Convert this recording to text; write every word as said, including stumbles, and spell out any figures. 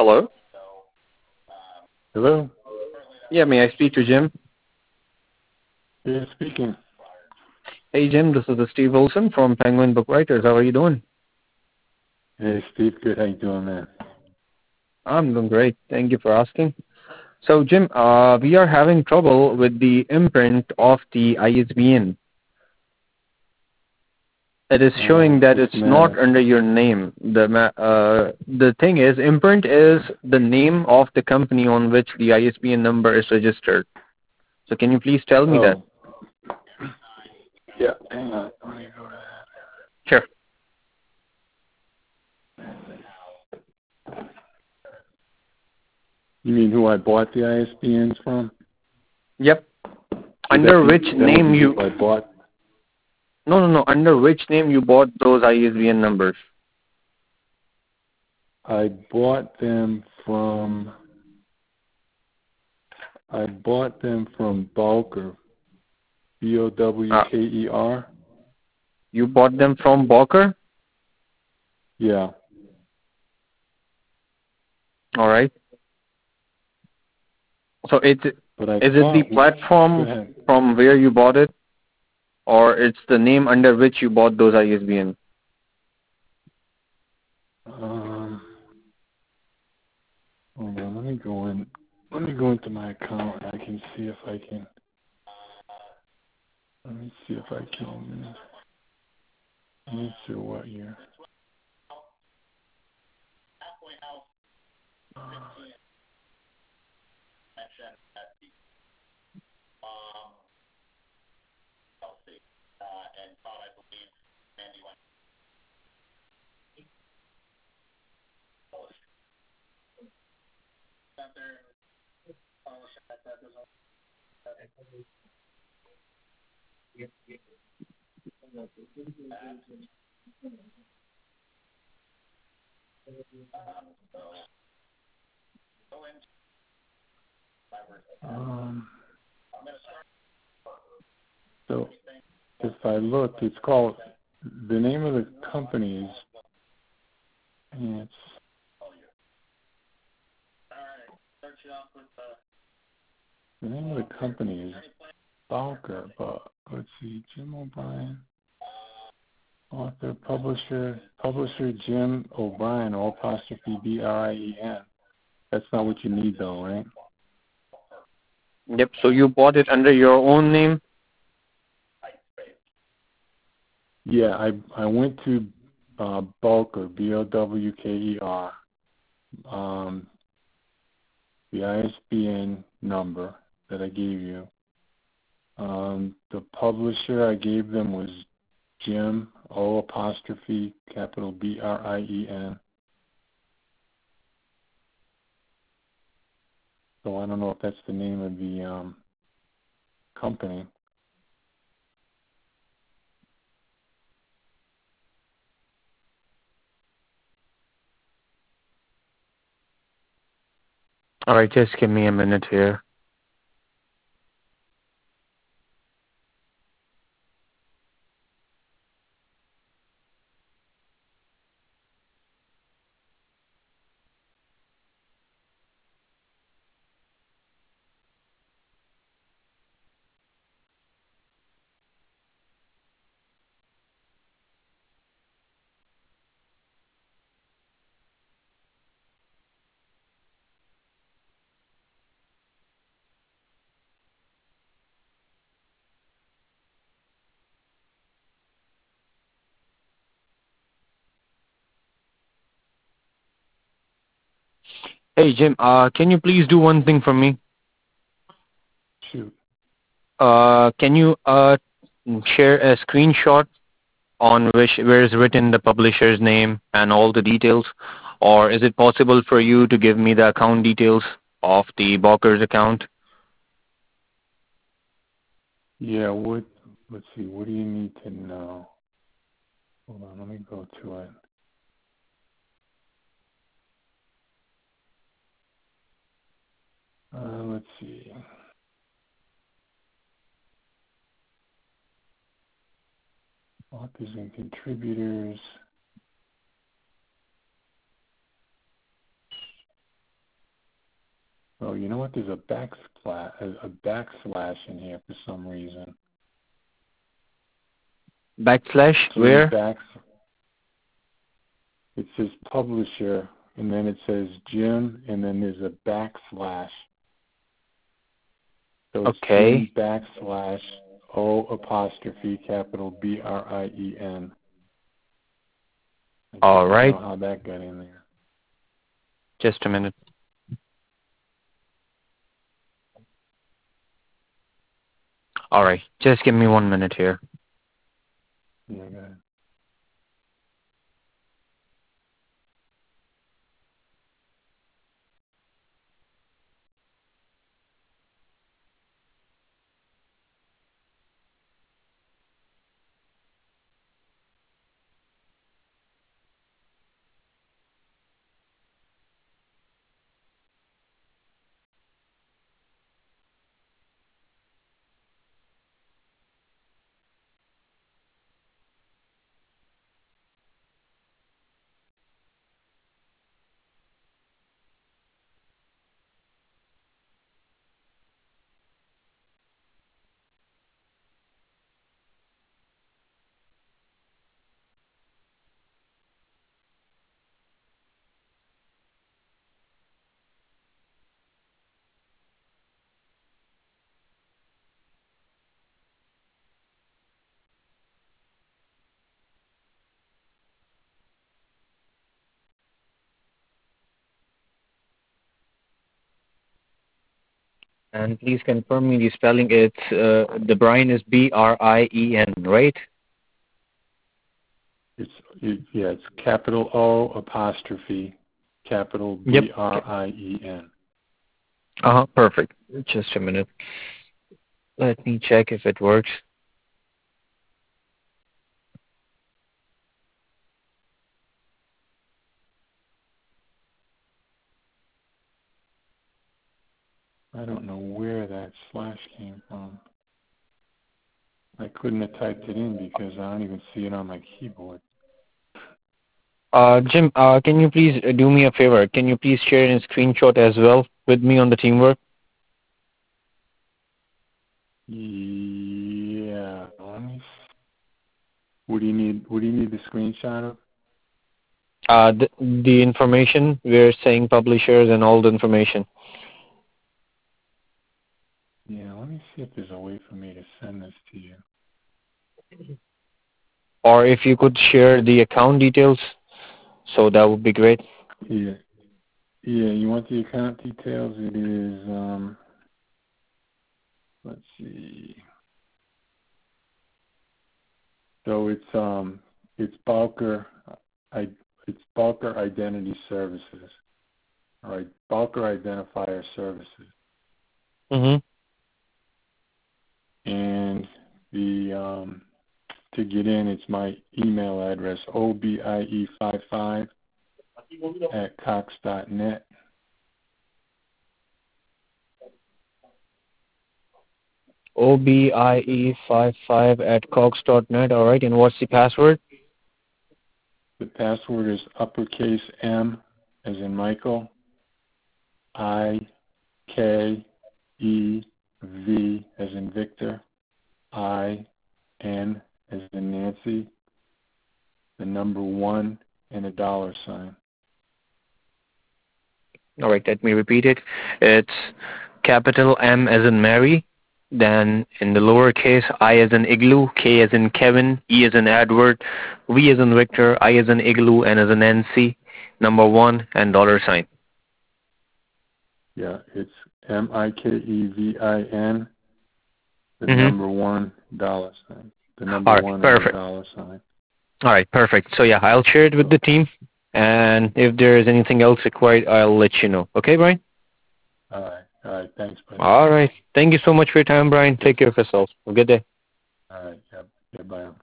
Hello? Hello? Yeah, may I speak to Jim? Yeah, speaking. Hey, Jim, this is Steve Wilson from Penguin Book Writers. How are you doing? Hey, Steve. Good. How you doing, man? I'm doing great. Thank you for asking. So, Jim, uh, we are having trouble with the imprint of the I S B N. It is showing Um, that what's it's the not matter? under your name. The ma- uh, the thing is, imprint is the name of the company on which the I S B N number is registered. So, can you please tell me that? Oh, yeah. Hang on. Let me go to Sure. that. You mean who I bought the I S B Ns from? Yep. Would that Under be which that would name be you? who I bought? No, no, no. Under which name you bought those I S B N numbers? I bought them from. I bought them from Bowker. B O W Uh, K E R. you bought them from Bowker? Yeah. All right. So it's is But I it the thought. Go platform ahead. from where you bought it, or it's the name under which you bought those I S B N? Um. Hold on. Let me go in. Let me go into my account. I can see if I can. Let me see if I can. Answer what year? Um, so if I look, it's called, the name of the company is, and it's, the name of the company is Bowker, but let's see, Jim O'Brien, author, publisher, publisher Jim O'Brien, O apostrophe B R I E N. That's not what you need though, right? Yep. So you bought it under your own name? Yeah, I I went to uh, Bowker, B O W K E R, um, the I S B N number that I gave you. Um, the publisher I gave them was Jim, O apostrophe capital B R I E N. So I don't know if that's the name of the um, company. All right. Just give me a minute here. Hey, Jim. Uh, can you please do one thing for me? Shoot. Uh, can you uh share a screenshot on which where is written the publisher's name and all the details, or is it possible for you to give me the account details of the Bowker's account? Yeah, what, let's see, what do you need to know? Hold on, let me go to it. Uh, let's see. Authors and contributors. Oh, you know what? There's a backslash, a, a backslash in here for some reason. Backslash Three where? backs. It says publisher, and then it says Jim, and then there's a backslash. So it's Okay. Jim backslash O apostrophe capital B R I E N. I All don't right. know how that got in there. Just a minute. All right. Just give me one minute here. Yeah, go ahead. And please confirm me the spelling. It's uh, the Brian is B R I E N, right? It's it, yeah, it's capital O apostrophe capital Yep. B R I E N. Uh huh. Perfect. Just a minute. Let me check if it works. I don't know where that slash came from. I couldn't have typed it in because I don't even see it on my keyboard. Uh, Jim, uh, can you please uh, do me a favor? Can you please share a screenshot as well with me on the teamwork? Yeah. Let me s- What do you need? What do you need the screenshot of? Uh, the, the information we're saying publishers and all the information. Yeah. Let me see if there's a way for me to send this to you. Or if you could share the account details, so that would be great. Yeah. Yeah. You want the account details? It is. Um. Let's see. So it's um. It's Balker. I. It's Balker Identity Services. All right. Balker Identifier Services. Mm-hmm. And the um, to get in, it's my email address, O B I E five five at cox dot net. O B I E five five at cox dot net. All right. And what's the password? The password is uppercase M as in Michael, I, K, E, V as in Victor, I, N as in Nancy, the number one, and a dollar sign. All right. Let me repeat it. It's capital M as in Mary. Then in the lowercase, I as in igloo, K as in Kevin, E as in Edward, V as in Victor, I as in igloo, N as in Nancy, number one, and dollar sign. Yeah, it's M I K E V I N, the Mm-hmm. number one, dollar sign. The number All right. one and a Perfect. dollar sign. All right. Perfect. So yeah, I'll share it with the team, and if there is anything else required, I'll let you know. Okay, Brian? All right. All right. Thanks, buddy. All right. Thank you so much for your time, Brian. Take care of yourself. Have a good day. All right. Yep. Yeah, bye.